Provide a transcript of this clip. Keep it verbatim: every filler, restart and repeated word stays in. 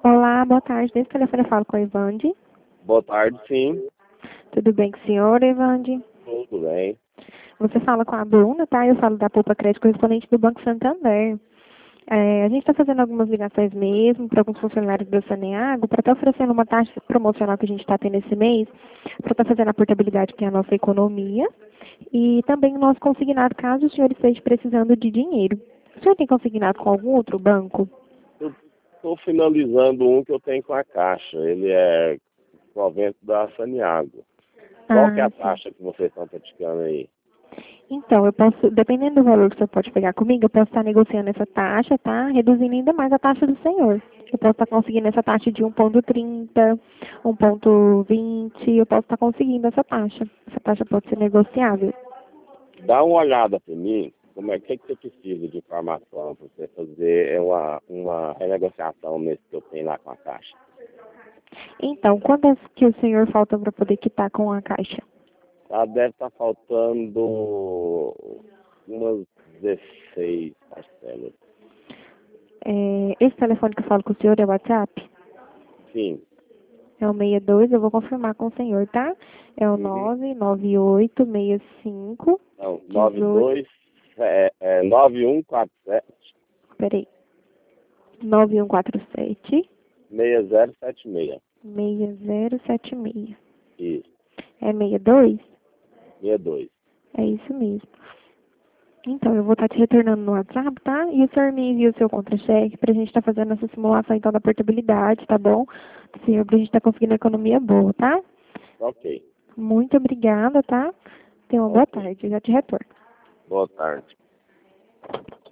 Olá, boa tarde. Desse telefone eu falo com a Evande. Boa tarde, sim. Tudo bem com o senhor, Evande? Tudo bem. Você fala com a Bruna, tá? Eu falo da Poupa Crédito correspondente do Banco Santander. É, a gente está fazendo algumas ligações mesmo para alguns funcionários do Saneago para estar oferecendo uma taxa promocional que a gente está tendo esse mês, para estar fazendo a portabilidade que é a nossa economia e também o nosso consignado, caso o senhor esteja precisando de dinheiro. O senhor tem consignado com algum outro banco? Estou finalizando um que eu tenho com a Caixa. Ele é provento da Saneago. Qual que é Ah, a sim. taxa que vocês estão praticando aí? Então, eu posso, dependendo do valor que o senhor pode pegar comigo, eu posso estar negociando essa taxa, tá? Reduzindo ainda mais a taxa do senhor. Eu posso estar conseguindo essa taxa de um ponto trinta, um ponto vinte, eu posso estar conseguindo essa taxa. Essa taxa pode ser negociável. Dá uma olhada para mim, como é que, que você precisa de informação para você fazer uma, uma renegociação nesse que eu tenho lá com a Caixa. Então, quanto é que o senhor falta para poder quitar com a caixa? Tá, deve estar faltando umas dezesseis parcelas. É, esse telefone que eu falo com o senhor é o WhatsApp? Sim. É o seis dois, eu vou confirmar com o senhor, tá? É o Uhum. nove nove oito seis cinco Não, nove dezoito. dois é, é, nove um quatro sete Peraí. nove um quatro sete. seis zero sete seis. seis zero sete seis. Isso, É sessenta e dois? sessenta e dois. É isso mesmo. Então, eu vou estar te retornando no WhatsApp, tá? E o senhor me envia o seu contra-cheque pra gente estar fazendo essa simulação, então, da portabilidade, tá bom? Senhor, pra gente estar conseguindo economia boa, tá? Ok. Muito obrigada, tá? Tenha uma boa Ok. tarde. Eu já te retorno. Boa tarde.